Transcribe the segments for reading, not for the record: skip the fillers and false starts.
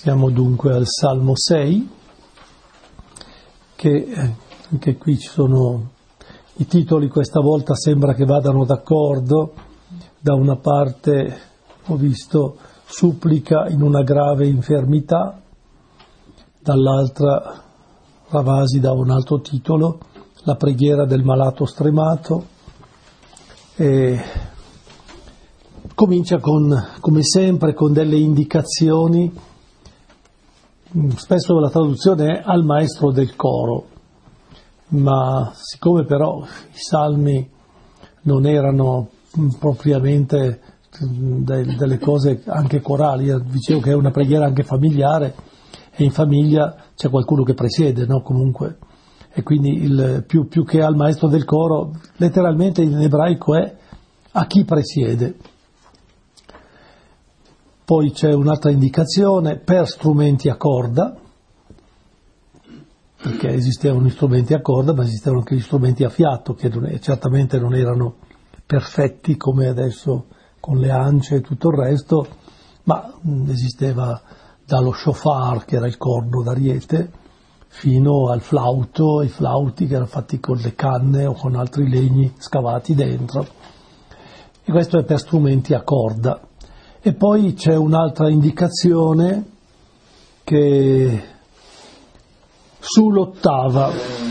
Siamo dunque al Salmo 6, che anche qui ci sono i titoli, questa volta sembra che vadano d'accordo. Da una parte ho visto supplica in una grave infermità, dall'altra Ravasi dà un altro titolo, la preghiera del malato stremato, e comincia come sempre con delle indicazioni. Spesso la traduzione è al maestro del coro, ma siccome però i salmi non erano propriamente delle cose anche corali, dicevo che è una preghiera anche familiare, e in famiglia c'è qualcuno che presiede, no? Comunque, e quindi più che al maestro del coro, letteralmente in ebraico è a chi presiede. Poi c'è un'altra indicazione per strumenti a corda, perché esistevano gli strumenti a corda, ma esistevano anche gli strumenti a fiato, che certamente non erano perfetti come adesso con le ance e tutto il resto, ma esisteva dallo shofar, che era il corno d'ariete, fino al flauto, ai flauti che erano fatti con le canne o con altri legni scavati dentro. E questo è per strumenti a corda. E poi c'è un'altra indicazione che sull'ottava,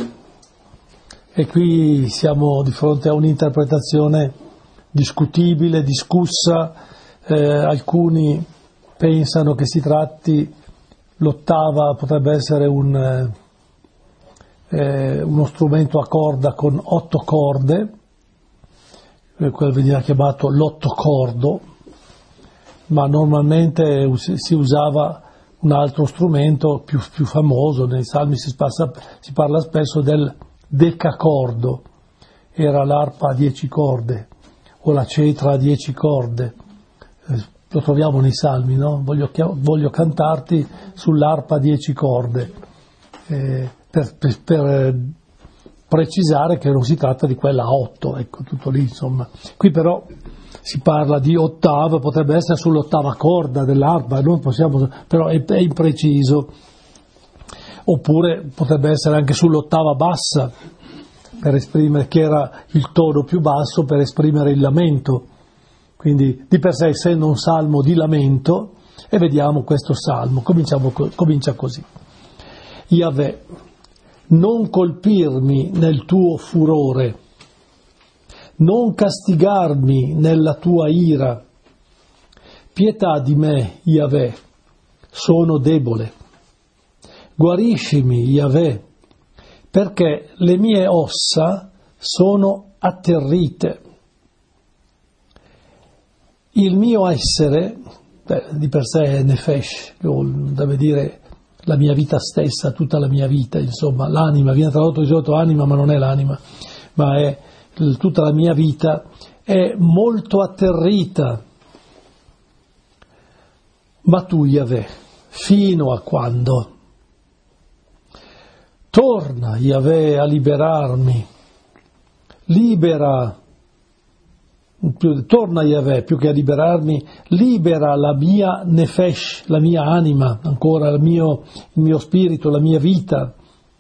e qui siamo di fronte a un'interpretazione discutibile, discussa. Alcuni pensano che si tratti, l'ottava potrebbe essere uno strumento a corda con 8 corde, quello veniva chiamato l'ottocordo, ma normalmente si usava un altro strumento più famoso. Nei salmi si parla spesso del decacordo, era l'arpa a 10 corde o la cetra a 10 corde, lo troviamo nei salmi, no? Voglio cantarti sull'arpa a 10 corde, per precisare che non si tratta di quella a 8, ecco, tutto lì, insomma. Qui però si parla di ottava, potrebbe essere sull'ottava corda dell'arpa, non possiamo, però è impreciso, oppure potrebbe essere anche sull'ottava bassa, per esprimere, che era il tono più basso per esprimere il lamento. Quindi di per sé, essendo un salmo di lamento, e vediamo questo salmo, comincia così: Yahweh, non colpirmi nel tuo furore, non castigarmi nella tua ira. Pietà di me, Yahweh, sono debole. Guariscimi, Yahweh, perché le mie ossa sono atterrite. Il mio essere, di per sé è nefesh, deve dire la mia vita stessa, tutta la mia vita, insomma, l'anima, viene tradotto di solito anima, ma non è l'anima, ma è tutta la mia vita, è molto atterrita. Ma tu, Yahweh, fino a quando? Torna, Yahweh, a liberarmi, torna, Yahweh, più che a liberarmi, libera la mia nefesh, la mia anima, ancora il mio spirito, la mia vita.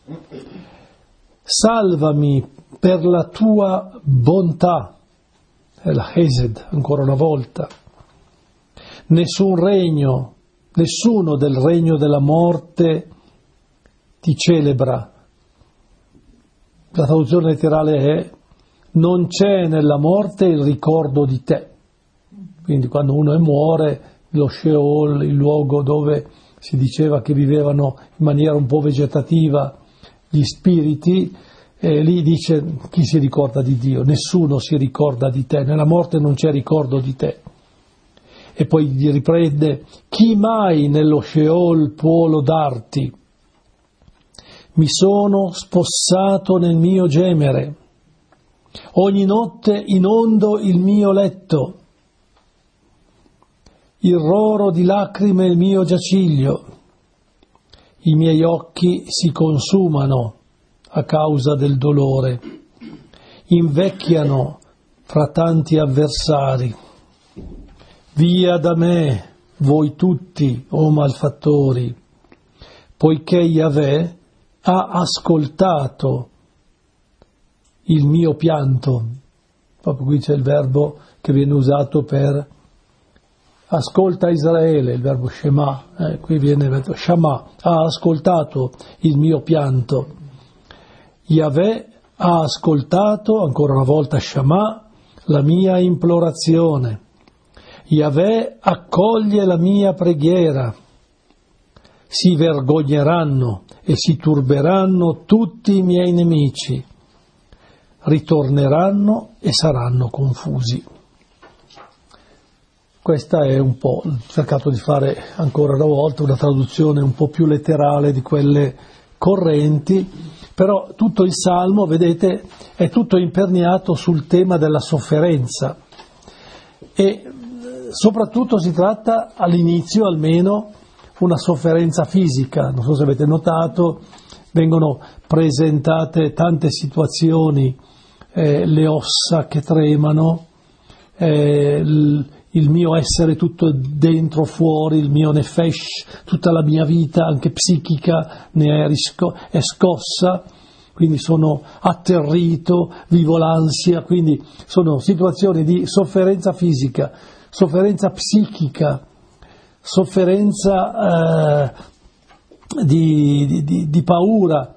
Salvami per la tua bontà, è la Hesed, ancora una volta. Nessuno del regno della morte ti celebra. La traduzione letterale è: non c'è nella morte il ricordo di te. Quindi quando uno muore, lo Sheol, il luogo dove si diceva che vivevano in maniera un po' vegetativa gli spiriti, lì dice: chi si ricorda di Dio? Nessuno si ricorda di te, nella morte non c'è ricordo di te. E poi gli riprende: chi mai nello Sheol può lodarti? Mi sono spossato nel mio gemere, ogni notte inondo il mio letto, il roro di lacrime il mio giaciglio, i miei occhi si consumano a causa del dolore, invecchiano fra tanti avversari. Via da me, voi tutti, o malfattori, poiché Yahweh ha ascoltato il mio pianto. Proprio qui c'è il verbo che viene usato per ascolta Israele, il verbo Shema, qui viene il verbo Shama, ha ascoltato il mio pianto. Yahweh ha ascoltato, ancora una volta Shama, la mia implorazione. Yahweh accoglie la mia preghiera. Si vergogneranno e si turberanno tutti i miei nemici. Ritorneranno e saranno confusi. Questa è un po', ho cercato di fare ancora una volta una traduzione un po' più letterale di quelle correnti, però tutto il Salmo, vedete, è tutto imperniato sul tema della sofferenza e soprattutto si tratta all'inizio almeno una sofferenza fisica. Non so se avete notato, vengono presentate tante situazioni, le ossa che tremano, il mio essere tutto dentro, fuori, il mio nefesh, tutta la mia vita, anche psichica, è scossa, quindi sono atterrito, vivo l'ansia, quindi sono situazioni di sofferenza fisica, sofferenza psichica, sofferenza di paura.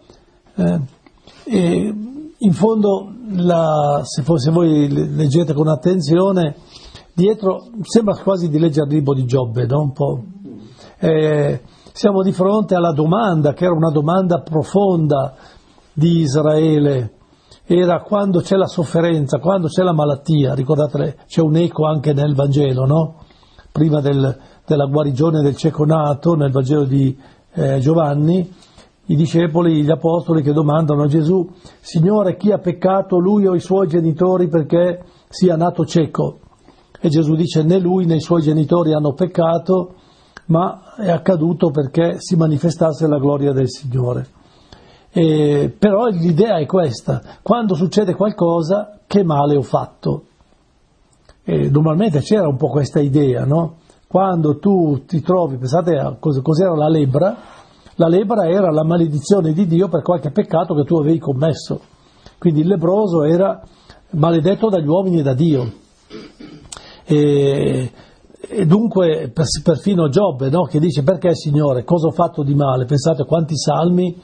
E in fondo, se voi leggete con attenzione, dietro sembra quasi di leggere il libro di Giobbe, no? Un po'. Siamo di fronte alla domanda, che era una domanda profonda di Israele, era quando c'è la sofferenza, quando c'è la malattia. Ricordate, c'è un eco anche nel Vangelo, no? Prima della guarigione del cieco nato, nel Vangelo di Giovanni, i discepoli, gli apostoli che domandano a Gesù: Signore, chi ha peccato, lui o i suoi genitori, perché sia nato cieco? E Gesù dice: né lui né i suoi genitori hanno peccato, ma è accaduto perché si manifestasse la gloria del Signore. Però l'idea è questa: quando succede qualcosa, che male ho fatto? Normalmente c'era un po' questa idea, no? Quando tu ti trovi, pensate a cos'era la lebbra. La lebbra era la maledizione di Dio per qualche peccato che tu avevi commesso. Quindi il lebbroso era maledetto dagli uomini e da Dio. E dunque perfino Giobbe, no? Che dice: perché Signore, cosa ho fatto di male? Pensate a quanti salmi,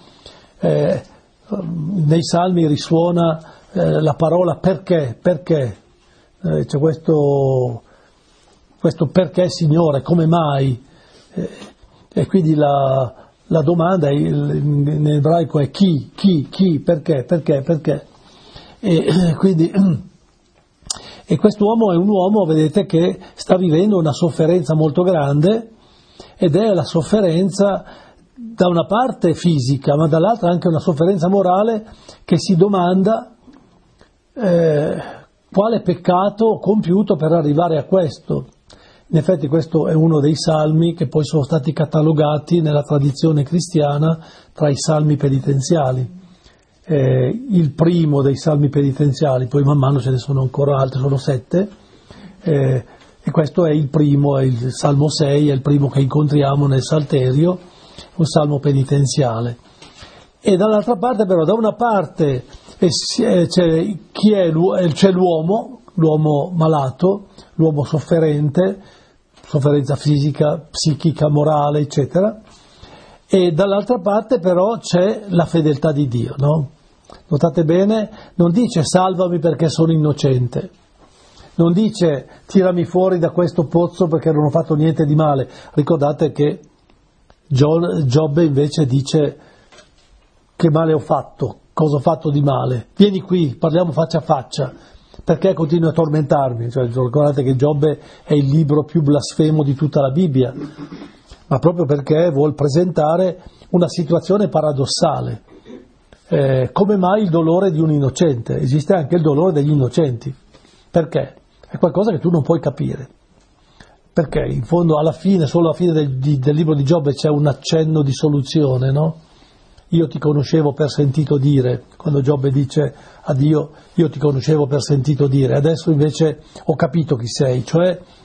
nei salmi risuona la parola perché, c'è questo perché Signore, come mai? E quindi la domanda in ebraico è chi, perché? E quindi e quest'uomo è un uomo, vedete, che sta vivendo una sofferenza molto grande, ed è la sofferenza da una parte fisica, ma dall'altra anche una sofferenza morale, che si domanda quale peccato ho compiuto per arrivare a questo. In effetti questo è uno dei salmi che poi sono stati catalogati nella tradizione cristiana tra i salmi penitenziali. Il primo dei salmi penitenziali, poi man mano ce ne sono ancora altri, sono 7, e questo è il primo, è il Salmo 6, è il primo che incontriamo nel Salterio, un salmo penitenziale. E dall'altra parte però, da una parte c'è l'uomo malato, l'uomo sofferente, sofferenza fisica, psichica, morale, eccetera, e dall'altra parte però c'è la fedeltà di Dio, no? Notate bene, non dice salvami perché sono innocente, non dice tirami fuori da questo pozzo perché non ho fatto niente di male. Ricordate che Giobbe invece dice: che male ho fatto, cosa ho fatto di male, vieni qui, parliamo faccia a faccia, perché continui a tormentarmi? Cioè, ricordate che Giobbe è il libro più blasfemo di tutta la Bibbia, ma proprio perché vuol presentare una situazione paradossale. Come mai il dolore di un innocente? Esiste anche il dolore degli innocenti. Perché? È qualcosa che tu non puoi capire. Perché in fondo alla fine, solo alla fine del libro di Giobbe c'è un accenno di soluzione, no? Io ti conoscevo per sentito dire, quando Giobbe dice a Dio: io ti conoscevo per sentito dire, adesso invece ho capito chi sei. Cioè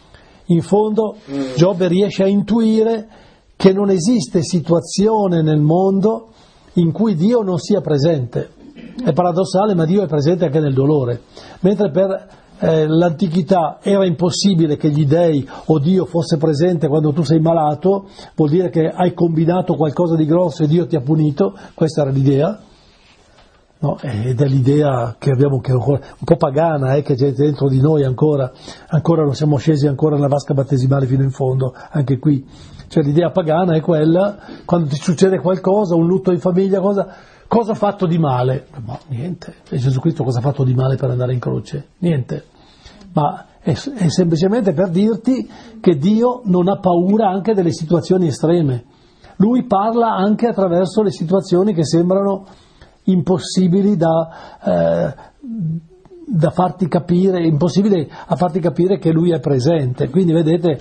In fondo Giobbe riesce a intuire che non esiste situazione nel mondo in cui Dio non sia presente. È paradossale, ma Dio è presente anche nel dolore. Mentre per l'antichità era impossibile che gli dei o Dio fosse presente quando tu sei malato, vuol dire che hai combinato qualcosa di grosso e Dio ti ha punito. Questa era l'idea, no? Ed è l'idea che abbiamo, che è un po' pagana, che c'è dentro di noi ancora non siamo scesi ancora nella vasca battesimale fino in fondo, anche qui. Cioè l'idea pagana è quella, quando ti succede qualcosa, un lutto in famiglia, cosa ha fatto di male? Ma niente. E Gesù Cristo cosa ha fatto di male per andare in croce? Niente. Ma è semplicemente per dirti che Dio non ha paura anche delle situazioni estreme. Lui parla anche attraverso le situazioni che sembrano impossibili da farti capire, impossibile a farti capire che Lui è presente. Quindi vedete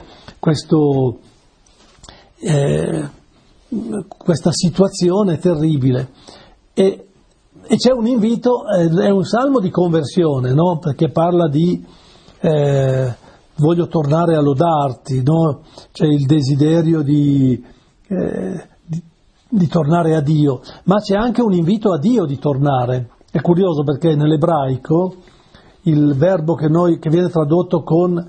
questa situazione terribile. E c'è un invito, è un salmo di conversione, no? Perché parla di voglio tornare a lodarti, no? C'è il desiderio di tornare a Dio, ma c'è anche un invito a Dio di tornare. È curioso perché nell'ebraico il verbo che viene tradotto con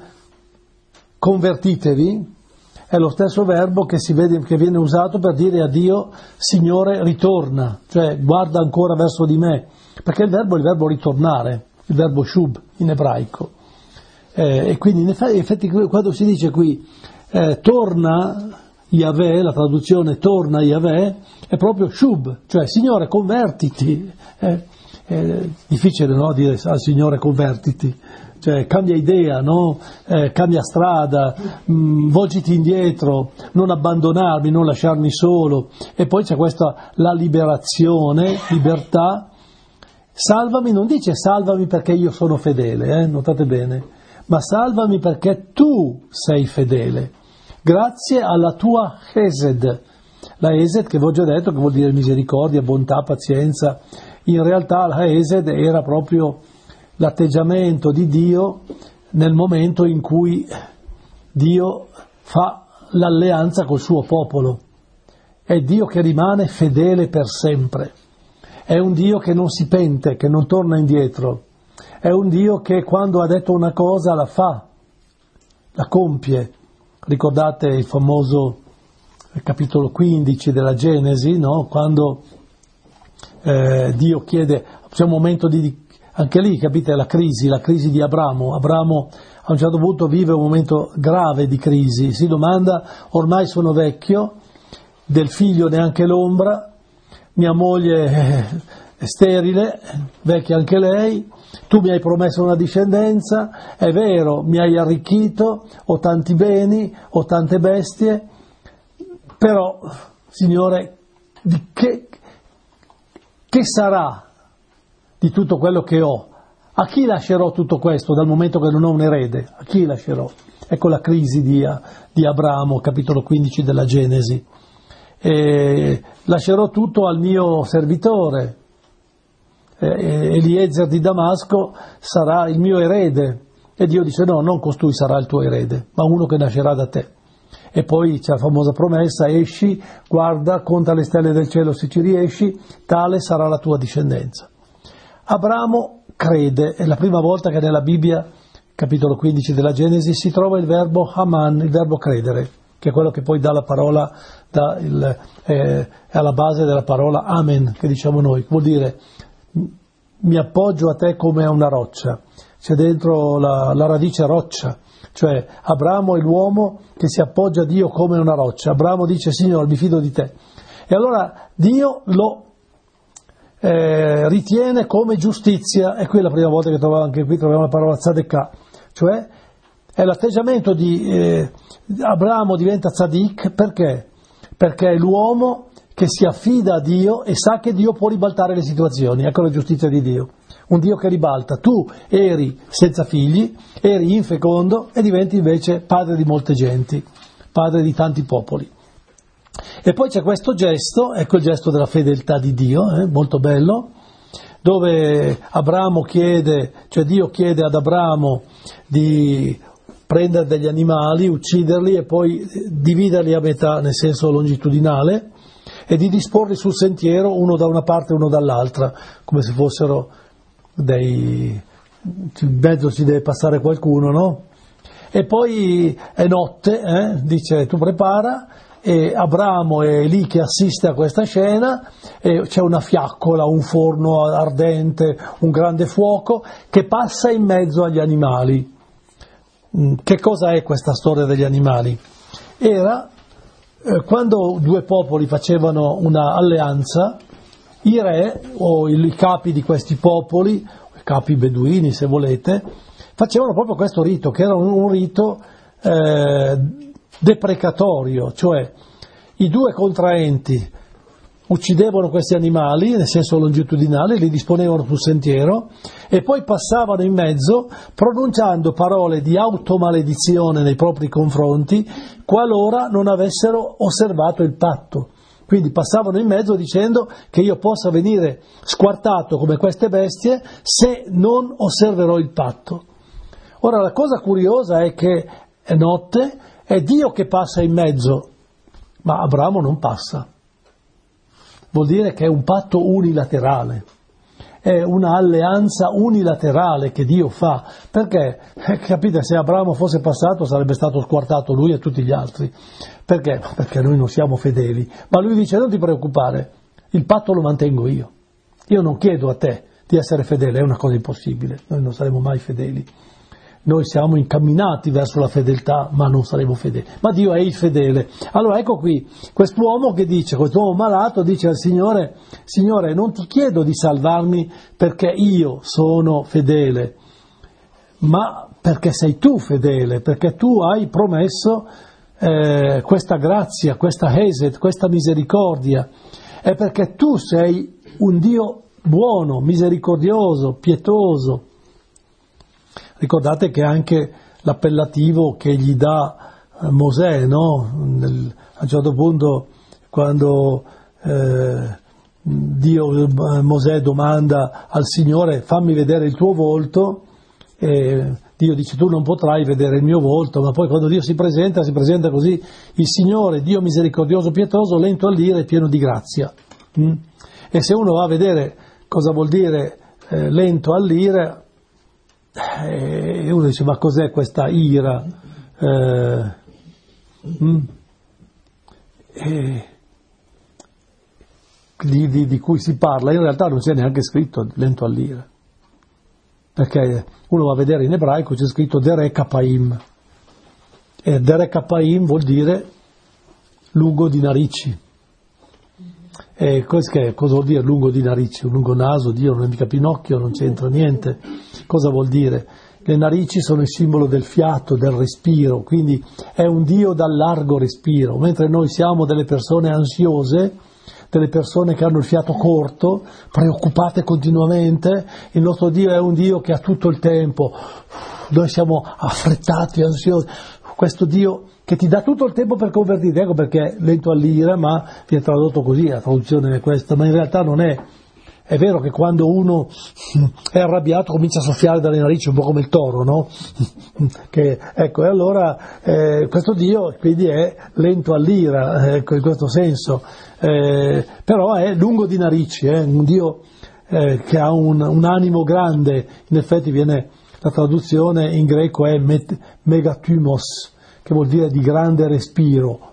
convertitevi è lo stesso verbo che viene usato per dire a Dio Signore ritorna, cioè guarda ancora verso di me, perché il verbo è il verbo ritornare, il verbo shub in ebraico, e quindi in effetti quando si dice qui torna Yahweh, la traduzione torna Yahweh è proprio shub, cioè Signore convertiti, è difficile, no, dire al Signore convertiti, cioè cambia idea, no? Cambia strada, volgiti indietro, non abbandonarmi, non lasciarmi solo. E poi c'è questa, la liberazione, libertà. Salvami, non dice salvami perché io sono fedele, notate bene, ma salvami perché tu sei fedele, grazie alla tua Hesed. La Hesed, che vi ho già detto, che vuol dire misericordia, bontà, pazienza. In realtà la Hesed era proprio l'atteggiamento di Dio nel momento in cui Dio fa l'alleanza col suo popolo. È Dio che rimane fedele per sempre. È un Dio che non si pente, che non torna indietro. È un Dio che quando ha detto una cosa la fa, la compie. Ricordate il famoso capitolo 15 della Genesi, no? Quando Dio chiede, c'è un momento anche lì, capite, la crisi di Abramo. Abramo a un certo punto vive un momento grave di crisi, si domanda, ormai sono vecchio, del figlio neanche l'ombra, mia moglie è sterile, vecchia anche lei, tu mi hai promesso una discendenza, è vero, mi hai arricchito, ho tanti beni, ho tante bestie, però, Signore, che sarà di tutto quello che ho? A chi lascerò tutto questo dal momento che non ho un erede? A chi lascerò? Ecco la crisi di Abramo, capitolo 15 della Genesi. Lascerò tutto al mio servitore, Eliezer di Damasco sarà il mio erede. E Dio dice no, non costui sarà il tuo erede, ma uno che nascerà da te. E poi c'è la famosa promessa, esci, guarda, conta le stelle del cielo se ci riesci, tale sarà la tua discendenza. Abramo crede, è la prima volta che nella Bibbia, capitolo 15 della Genesi, si trova il verbo haman, il verbo credere, che è quello che poi dà la parola, è alla base della parola amen, che diciamo noi, vuol dire mi appoggio a te come a una roccia, c'è dentro la radice roccia, cioè Abramo è l'uomo che si appoggia a Dio come una roccia. Abramo dice Signore mi fido di te, e allora Dio lo ritiene come giustizia, e qui è la prima volta che troviamo, anche qui troviamo la parola tzadekah, cioè è l'atteggiamento di Abramo diventa tzadik, perché? Perché è l'uomo che si affida a Dio e sa che Dio può ribaltare le situazioni. Ecco la giustizia di Dio, un Dio che ribalta. Tu eri senza figli, eri infecondo e diventi invece padre di molte genti, padre di tanti popoli. E poi c'è questo gesto, ecco il gesto della fedeltà di Dio, molto bello, dove Abramo chiede, cioè Dio chiede ad Abramo di prendere degli animali, ucciderli e poi dividerli a metà nel senso longitudinale e di disporli sul sentiero uno da una parte e uno dall'altra, come se fossero in mezzo ci deve passare qualcuno, no? E poi è notte, dice tu prepara, e Abramo è lì che assiste a questa scena, e c'è una fiaccola, un forno ardente, un grande fuoco che passa in mezzo agli animali. Che cosa è questa storia degli animali? Era quando due popoli facevano una alleanza, i re o i capi di questi popoli, i capi beduini se volete, facevano proprio questo rito, che era un rito deprecatorio, cioè i due contraenti uccidevano questi animali, nel senso longitudinale, li disponevano sul sentiero e poi passavano in mezzo pronunciando parole di automaledizione nei propri confronti qualora non avessero osservato il patto. Quindi passavano in mezzo dicendo che io possa venire squartato come queste bestie se non osserverò il patto. Ora la cosa curiosa è che è notte, è Dio che passa in mezzo, ma Abramo non passa. Vuol dire che è un patto unilaterale, è una alleanza unilaterale che Dio fa, perché, capite, se Abramo fosse passato sarebbe stato squartato lui e tutti gli altri. Perché? Perché noi non siamo fedeli, ma lui dice non ti preoccupare, il patto lo mantengo io non chiedo a te di essere fedele, è una cosa impossibile, noi non saremo mai fedeli. Noi siamo incamminati verso la fedeltà, ma non saremo fedeli. Ma Dio è il fedele. Allora ecco qui, quest'uomo che dice, quest'uomo malato dice al Signore, Signore, non ti chiedo di salvarmi perché io sono fedele, ma perché sei tu fedele, perché tu hai promesso questa grazia, questa Hesed, questa misericordia, è perché tu sei un Dio buono, misericordioso, pietoso. Ricordate che anche l'appellativo che gli dà Mosè, no? A un certo punto quando Mosè domanda al Signore fammi vedere il tuo volto, Dio dice tu non potrai vedere il mio volto, ma poi quando Dio si presenta così, il Signore, Dio misericordioso, pietoso, lento all'ira e pieno di grazia. E se uno va a vedere cosa vuol dire lento all'ira, e uno dice ma cos'è questa ira di cui si parla? In realtà non c'è neanche scritto lento all'ira, perché uno va a vedere in ebraico c'è scritto derekapaim, e derekapaim vuol dire lungo di narici. E cosa vuol dire lungo di narici? Un lungo naso? Dio non è mica Pinocchio, non c'entra niente. Cosa vuol dire? Le narici sono il simbolo del fiato, del respiro, quindi è un Dio dal largo respiro, mentre noi siamo delle persone ansiose, delle persone che hanno il fiato corto, preoccupate continuamente. Il nostro Dio è un Dio che ha tutto il tempo, noi siamo affrettati, ansiosi. Questo Dio che ti dà tutto il tempo per convertirti, ecco perché lento all'ira, ma viene tradotto così, la traduzione è questa, ma in realtà non è. È vero che quando uno è arrabbiato comincia a soffiare dalle narici, un po' come il toro, no? Ecco, e allora questo Dio quindi è lento all'ira, ecco, in questo senso, però è lungo di narici, un Dio che ha un animo grande, in effetti la traduzione in greco è megathumos, che vuol dire di grande respiro,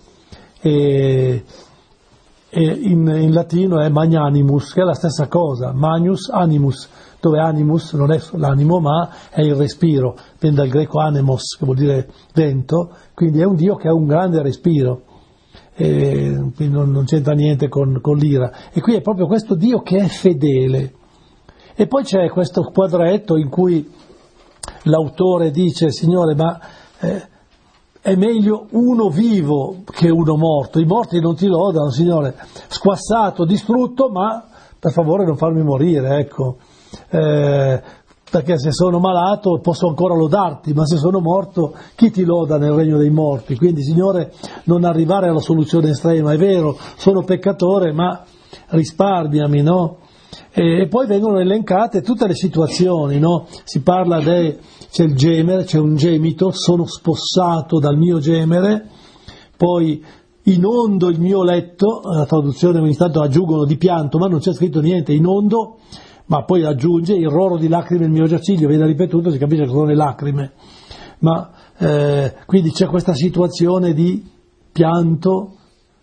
e in latino è magnanimus, che è la stessa cosa, magnus animus, dove animus non è l'animo ma è il respiro, viene dal greco anemos, che vuol dire vento, quindi è un Dio che ha un grande respiro, quindi non c'entra niente con l'ira, e qui è proprio questo Dio che è fedele. E poi c'è questo quadretto in cui l'autore dice, Signore, ma è meglio uno vivo che uno morto, i morti non ti lodano, Signore, squassato, distrutto, ma per favore non farmi morire, ecco, perché se sono malato posso ancora lodarti, ma se sono morto chi ti loda nel regno dei morti? Quindi, Signore, non arrivare alla soluzione estrema, è vero, sono peccatore, ma risparmiami, no? E poi vengono elencate tutte le situazioni, no? Si parla dei c'è il gemere, c'è un gemito, sono spossato dal mio gemere, poi inondo il mio letto, la traduzione ogni tanto aggiungono di pianto, ma non c'è scritto niente, inondo, ma poi aggiunge il roro di lacrime il mio giaciglio, viene ripetuto, si capisce che sono le lacrime, ma quindi c'è questa situazione di pianto,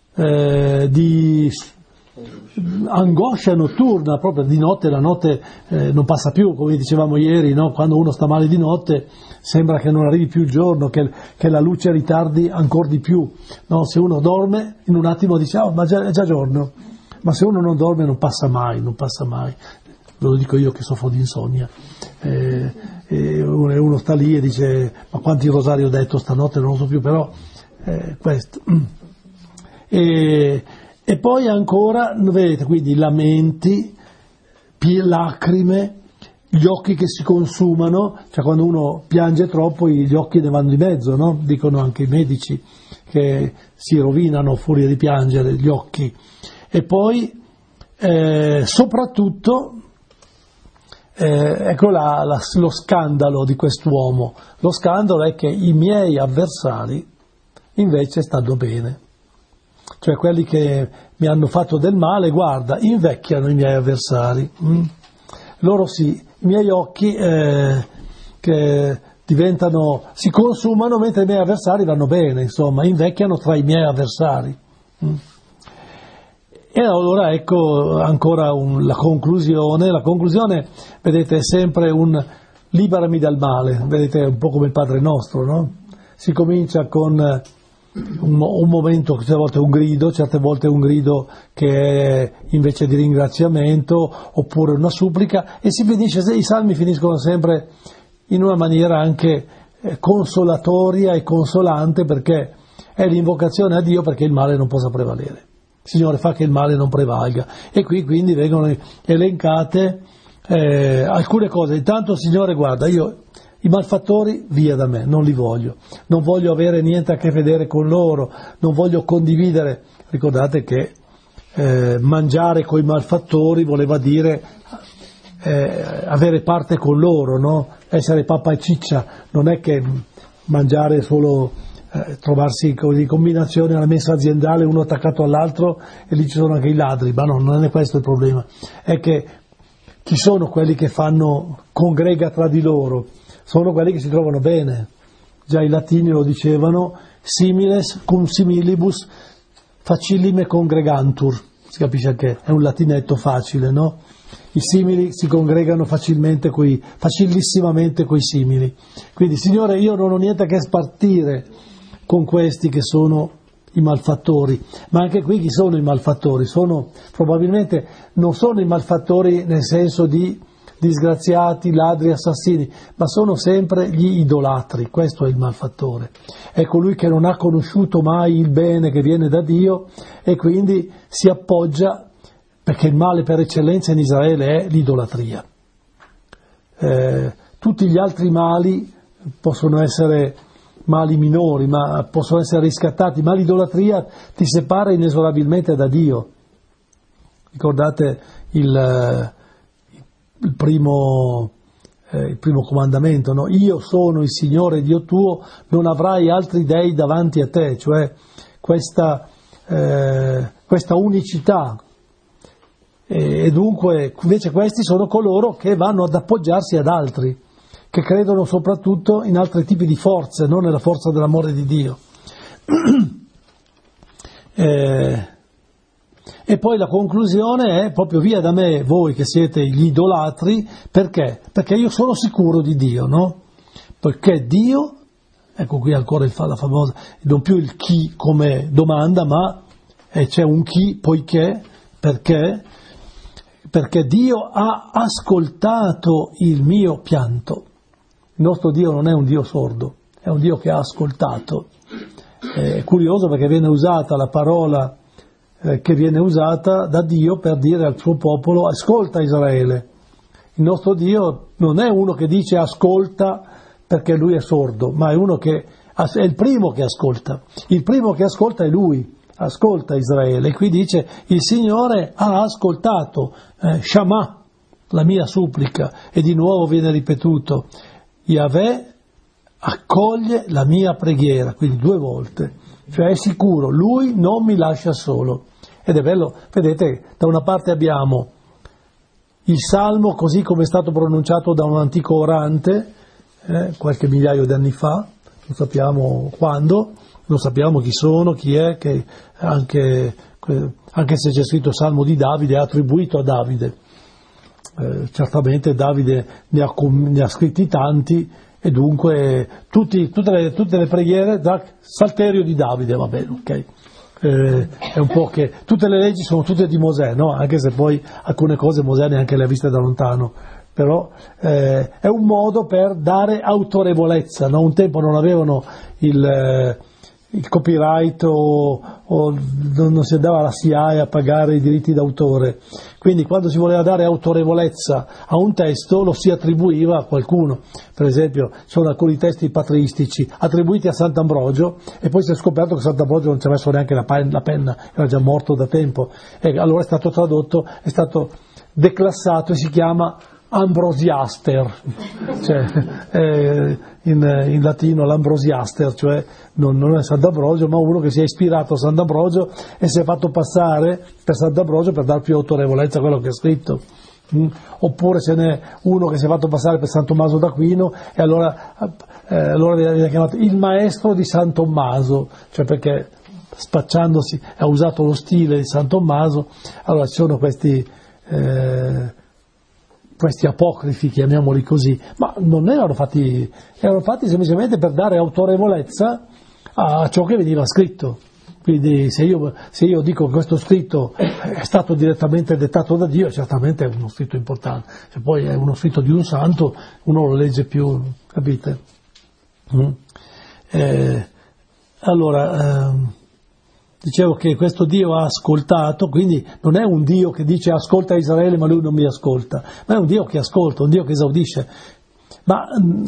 di angoscia notturna, proprio di notte, la notte non passa più, come dicevamo ieri, no? Quando uno sta male di notte sembra che non arrivi più il giorno, che la luce ritardi ancora di più, no? Se uno dorme in un attimo dice ma è già giorno, ma se uno non dorme non passa mai, ve lo dico io che soffro di insonnia, e uno sta lì e dice ma quanti rosari ho detto stanotte, non lo so più, però questo. E poi ancora, vedete, quindi lamenti, lacrime, gli occhi che si consumano, cioè quando uno piange troppo gli occhi ne vanno di mezzo, no? Dicono anche i medici che si rovinano a furia di piangere gli occhi. E poi soprattutto ecco lo scandalo di quest'uomo. Lo scandalo è che i miei avversari invece stanno bene. Cioè quelli che mi hanno fatto del male, guarda, invecchiano i miei avversari. Loro sì, i miei occhi che si consumano mentre i miei avversari vanno bene, insomma, invecchiano tra i miei avversari. E allora ecco ancora la conclusione. La conclusione, vedete, è sempre un liberami dal male, vedete, è un po' come il Padre Nostro, no? Si comincia con un momento, certe volte un grido che è invece di ringraziamento, oppure una supplica, e si finisce, i salmi finiscono sempre in una maniera anche consolatoria e consolante, perché è l'invocazione a Dio perché il male non possa prevalere. Signore, fa che il male non prevalga. E qui quindi vengono elencate alcune cose. Intanto, Signore, guarda, io i malfattori via da me, non li voglio, non voglio avere niente a che vedere con loro, non voglio condividere. Ricordate che mangiare coi malfattori voleva dire avere parte con loro, no? Essere pappa e ciccia, non è che mangiare solo, trovarsi con combinazioni alla messa aziendale, uno attaccato all'altro e lì ci sono anche i ladri, ma no, non è questo il problema, è che chi sono quelli che fanno congrega tra di loro? Sono quelli che si trovano bene. Già i latini lo dicevano, similes cum similibus facillime congregantur. Si capisce che è un latinetto facile, no? I simili si congregano facilissimamente coi simili. Quindi, Signore, io non ho niente a che spartire con questi che sono i malfattori. Ma anche qui chi sono i malfattori? Probabilmente non sono i malfattori nel senso di disgraziati, ladri, assassini, ma sono sempre gli idolatri. Questo è il malfattore, è colui che non ha conosciuto mai il bene che viene da Dio e quindi si appoggia, perché il male per eccellenza in Israele è l'idolatria. Tutti gli altri mali possono essere mali minori, ma possono essere riscattati, ma l'idolatria ti separa inesorabilmente da Dio. Ricordate il primo comandamento, no? Io sono il Signore Dio tuo, non avrai altri dei davanti a te, cioè questa unicità. E dunque invece questi sono coloro che vanno ad appoggiarsi ad altri, che credono soprattutto in altri tipi di forze, non nella forza dell'amore di Dio. E poi la conclusione è proprio via da me voi che siete gli idolatri, perché? Perché io sono sicuro di Dio, no? Perché Dio, ecco qui ancora la famosa, non più il chi come domanda, ma c'è un chi, poiché, perché Dio ha ascoltato il mio pianto. Il nostro Dio non è un Dio sordo, è un Dio che ha ascoltato. È curioso perché viene usata la parola che viene usata da Dio per dire al suo popolo: ascolta Israele. Il nostro Dio non è uno che dice ascolta perché lui è sordo, ma è uno che è il primo che ascolta. Il primo che ascolta è lui, ascolta Israele. E qui dice: il Signore ha ascoltato, Shama, la mia supplica. E di nuovo viene ripetuto: Yahweh accoglie la mia preghiera, quindi 2 volte, cioè è sicuro, lui non mi lascia solo. Ed è bello, vedete, da una parte abbiamo il Salmo così come è stato pronunciato da un antico orante, qualche migliaio di anni fa, non sappiamo quando, non sappiamo chi sono, chi è, che anche se c'è scritto Salmo di Davide, è attribuito a Davide. Certamente Davide ne ha scritti tanti, e dunque tutte le preghiere da Salterio di Davide, va bene, ok. È un po' che tutte le leggi sono tutte di Mosè, no? Anche se poi alcune cose Mosè neanche le ha viste da lontano, però è un modo per dare autorevolezza, no? Un tempo non avevano il copyright o non si andava alla SIAE a pagare i diritti d'autore, quindi quando si voleva dare autorevolezza a un testo lo si attribuiva a qualcuno. Per esempio ci sono alcuni testi patristici attribuiti a Sant'Ambrogio e poi si è scoperto che Sant'Ambrogio non ci ha messo neanche la penna, era già morto da tempo, e allora è stato tradotto, è stato declassato e si chiama Ambrosiaster, cioè in latino l'Ambrosiaster, cioè non è Sant'Ambrogio, ma uno che si è ispirato a Sant'Ambrogio e si è fatto passare per Sant'Ambrogio per dar più autorevolezza a quello che ha scritto. Oppure ce n'è uno che si è fatto passare per San Tommaso d'Aquino e allora viene chiamato il maestro di San Tommaso, cioè perché spacciandosi ha usato lo stile di San Tommaso. Allora ci sono questi apocrifi, chiamiamoli così, ma non erano fatti semplicemente per dare autorevolezza a ciò che veniva scritto. Quindi se io dico che questo scritto è stato direttamente dettato da Dio, certamente è uno scritto importante. Se poi è uno scritto di un santo, uno lo legge più, capite? Dicevo che questo Dio ha ascoltato, quindi non è un Dio che dice ascolta Israele ma lui non mi ascolta, ma è un Dio che ascolta, un Dio che esaudisce. Ma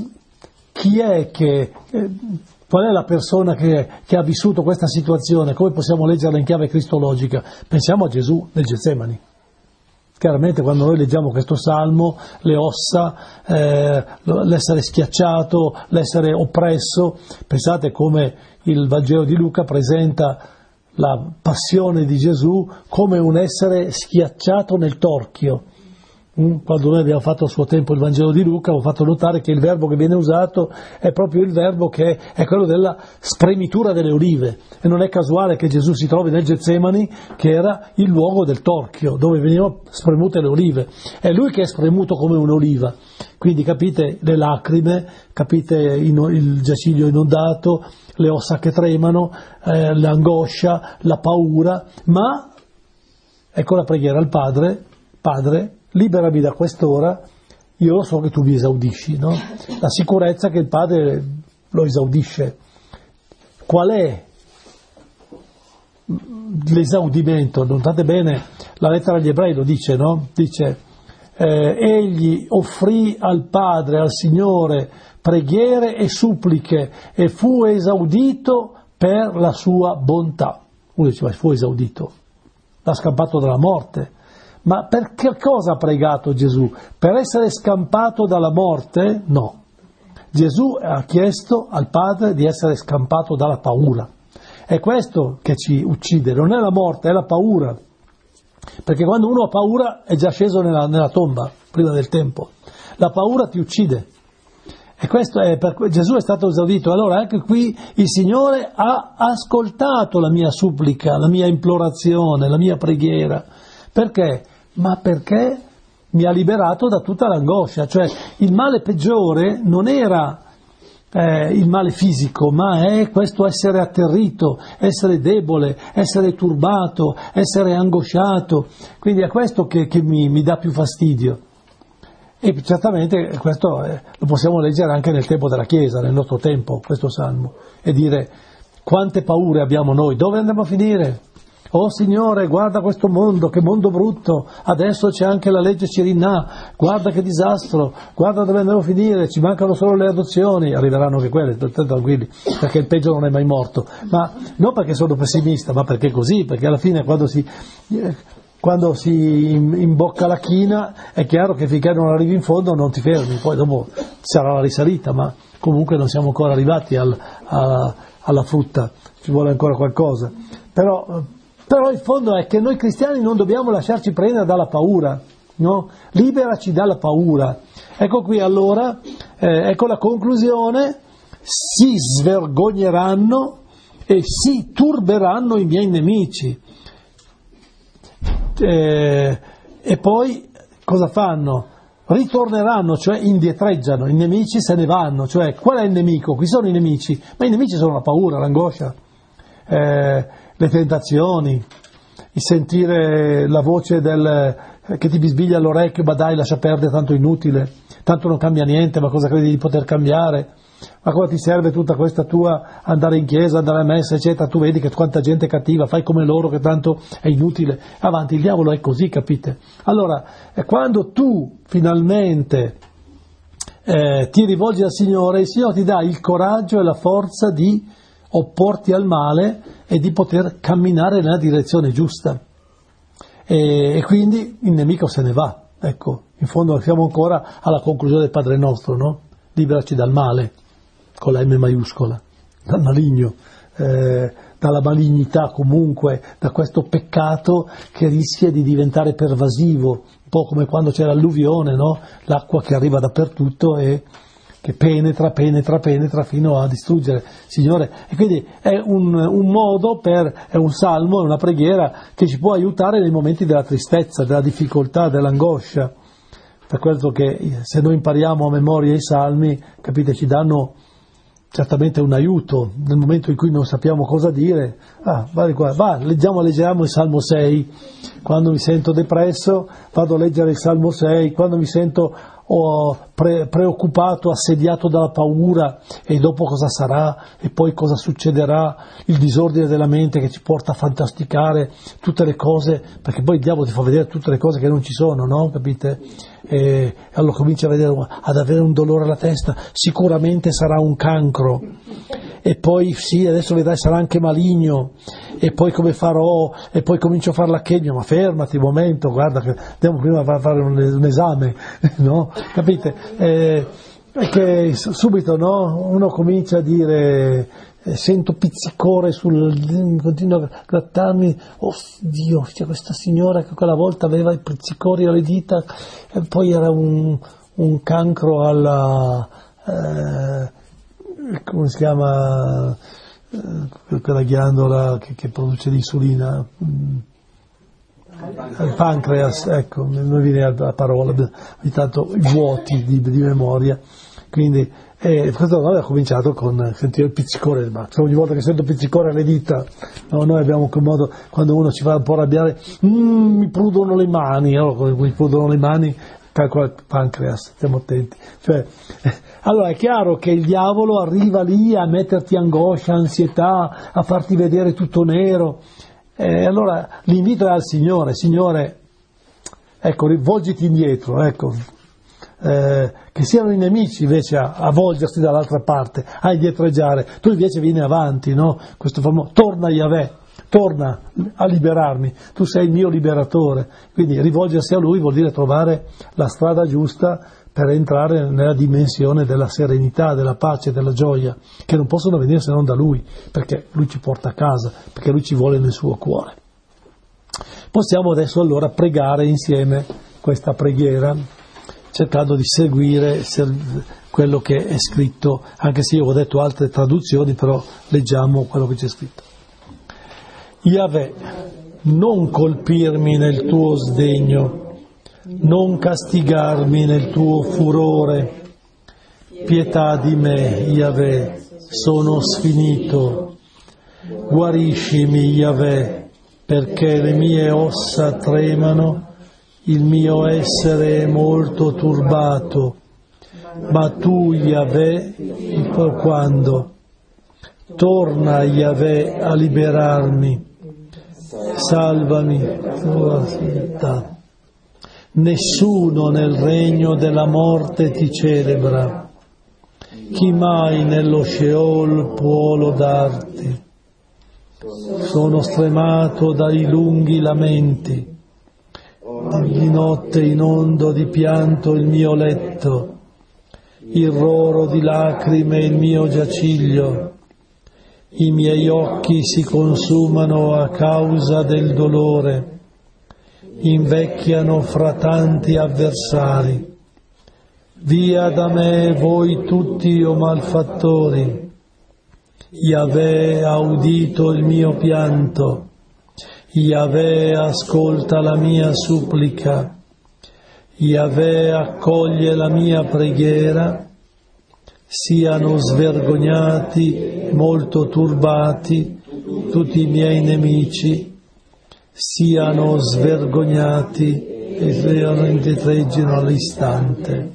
qual è la persona che ha vissuto questa situazione? Come possiamo leggerla in chiave cristologica? Pensiamo a Gesù nel Getsemani. Chiaramente quando noi leggiamo questo salmo, le ossa, l'essere schiacciato, l'essere oppresso, pensate come il Vangelo di Luca presenta la passione di Gesù come un essere schiacciato nel torchio. Quando noi abbiamo fatto a suo tempo il Vangelo di Luca, ho fatto notare che il verbo che viene usato è proprio il verbo che è quello della spremitura delle olive, e non è casuale che Gesù si trovi nel Getsemani, che era il luogo del torchio dove venivano spremute le olive. È lui che è spremuto come un'oliva, quindi capite le lacrime, capite il giaciglio inondato, le ossa che tremano, l'angoscia, la paura, ma ecco la preghiera al Padre, liberami da quest'ora, io lo so che tu mi esaudisci, no? La sicurezza che il Padre lo esaudisce. Qual è l'esaudimento? Notate bene, la lettera agli Ebrei lo dice, no? Dice, egli offrì al Padre, al Signore, preghiere e suppliche e fu esaudito per la sua bontà. Uno dice, ma fu esaudito, l'ha scampato dalla morte. Ma per che cosa ha pregato Gesù? Per essere scampato dalla morte? No. Gesù ha chiesto al Padre di essere scampato dalla paura. È questo che ci uccide, non è la morte, è la paura. Perché quando uno ha paura è già sceso nella tomba, prima del tempo. La paura ti uccide. E questo è per Gesù è stato esaudito. Allora anche qui il Signore ha ascoltato la mia supplica, la mia implorazione, la mia preghiera. Perché? Ma perché mi ha liberato da tutta l'angoscia. Cioè il male peggiore non era il male fisico, ma è questo essere atterrito, essere debole, essere turbato, essere angosciato. Quindi è questo che mi dà più fastidio. E certamente questo lo possiamo leggere anche nel tempo della Chiesa, nel nostro tempo, questo salmo, e dire quante paure abbiamo noi, dove andremo a finire? Oh Signore, guarda questo mondo, che mondo brutto, adesso c'è anche la legge Cirinà, guarda che disastro, guarda dove andremo a finire, ci mancano solo le adozioni, arriveranno anche quelle, state tranquilli, perché il peggio non è mai morto, ma non perché sono pessimista, ma perché così, perché alla fine quando quando si imbocca la china è chiaro che finché non arrivi in fondo non ti fermi, poi dopo sarà la risalita, ma comunque non siamo ancora arrivati alla frutta, ci vuole ancora qualcosa. Però il fondo è che noi cristiani non dobbiamo lasciarci prendere dalla paura, no? Liberaci dalla paura. Ecco qui allora, ecco la conclusione: si svergogneranno e si turberanno i miei nemici. E poi cosa fanno? Ritorneranno, cioè indietreggiano, i nemici se ne vanno, cioè qual è il nemico? Qui sono i nemici, ma i nemici sono la paura, l'angoscia, le tentazioni, il sentire la voce che ti bisbiglia all'orecchio, ma dai, lascia perdere, tanto inutile, tanto non cambia niente, ma cosa credi di poter cambiare? Ma cosa ti serve tutta questa tua andare in chiesa, andare a messa, eccetera? Tu vedi che quanta gente è cattiva, fai come loro che tanto è inutile. Avanti, il diavolo è così, capite? Allora, quando tu finalmente ti rivolgi al Signore, il Signore ti dà il coraggio e la forza di opporti al male e di poter camminare nella direzione giusta. E quindi il nemico se ne va. Ecco, in fondo siamo ancora alla conclusione del Padre nostro, no? Liberaci dal male, con la M maiuscola, dal maligno, dalla malignità comunque, da questo peccato che rischia di diventare pervasivo, un po' come quando c'è l'alluvione, no? L'acqua che arriva dappertutto e che penetra fino a distruggere, Signore. E quindi è un modo è un salmo, è una preghiera che ci può aiutare nei momenti della tristezza, della difficoltà, dell'angoscia. Per questo che se noi impariamo a memoria i salmi, capite, ci danno certamente un aiuto nel momento in cui non sappiamo cosa dire. Vai qua, leggiamo il Salmo 6. Quando mi sento depresso vado a leggere il Salmo 6, quando mi sento preoccupato, assediato dalla paura, e dopo cosa sarà e poi cosa succederà, il disordine della mente che ci porta a fantasticare tutte le cose, perché poi il diavolo ti fa vedere tutte le cose che non ci sono, no? Capite? E allora comincia ad avere un dolore alla testa, sicuramente sarà un cancro, e poi sì, adesso vedrai sarà anche maligno, e poi come farò, e poi comincio a fare la chemio. Ma fermati un momento, guarda che andiamo prima a fare un esame, no? Capite? E che subito, no? Uno comincia a dire sento pizzicore continuo a grattarmi, oh Dio, c'è questa signora che quella volta aveva i pizzicori alle dita e poi era un cancro alla come si chiama quella ghiandola che produce l'insulina, il pancreas, ecco, non viene la parola, ogni tanto i vuoti di memoria. Quindi questo aveva cominciato con sentire il pizzicore, ma ogni volta che sento pizzicore alle dita, no, noi abbiamo quel modo, quando uno ci fa un po' arrabbiare, mi prudono le mani, allora mi prudono le mani, calcola il pancreas, stiamo attenti. Cioè, allora è chiaro che il diavolo arriva lì a metterti angoscia, ansietà, a farti vedere tutto nero. Allora l'invito è al Signore, ecco, rivolgiti indietro, ecco, che siano i nemici invece a volgersi dall'altra parte, a indietreggiare, tu invece vieni avanti, no? Questo famoso torna Yahweh, torna a liberarmi, tu sei il mio liberatore. Quindi rivolgersi a Lui vuol dire trovare la strada giusta per entrare nella dimensione della serenità, della pace, della gioia, che non possono venire se non da Lui, perché Lui ci porta a casa, perché Lui ci vuole nel suo cuore. Possiamo adesso allora pregare insieme questa preghiera, cercando di seguire quello che è scritto, anche se io ho detto altre traduzioni, però leggiamo quello che c'è scritto. Yahweh, non colpirmi nel tuo sdegno, non castigarmi nel tuo furore. Pietà di me, Yahweh, sono sfinito. Guariscimi, Yahweh, perché le mie ossa tremano, il mio essere è molto turbato. Ma tu, Yahweh, quando? Torna, Yahweh, a liberarmi. Salvami, tua santità. Nessuno nel regno della morte ti celebra. Chi mai nello Sheol può lodarti? Sono stremato dai lunghi lamenti. Di notte inondo di pianto il mio letto, irroro di lacrime il mio giaciglio, i miei occhi si consumano a causa del dolore, invecchiano fra tanti avversari. Via da me voi tutti o malfattori, Yahweh ha udito il mio pianto, Yahweh ascolta la mia supplica, Yahweh accoglie la mia preghiera, siano svergognati, molto turbati, tutti i miei nemici, siano svergognati e siano indietreggino all'istante.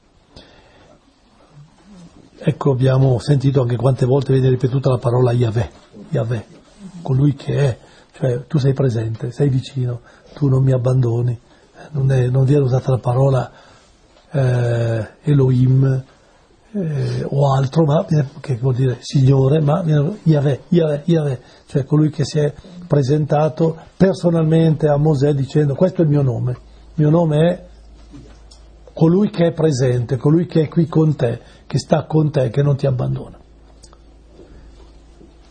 Ecco, abbiamo sentito anche quante volte viene ripetuta la parola Yahweh, Yahweh, colui che è, cioè tu sei presente, sei vicino, tu non mi abbandoni, non viene usata la parola Elohim o altro, ma che vuol dire Signore, ma Yahweh, Yahweh, Yahweh, cioè colui che si è presentato personalmente a Mosè dicendo questo è il mio nome è colui che è presente, colui che è qui con te, che sta con te, che non ti abbandona.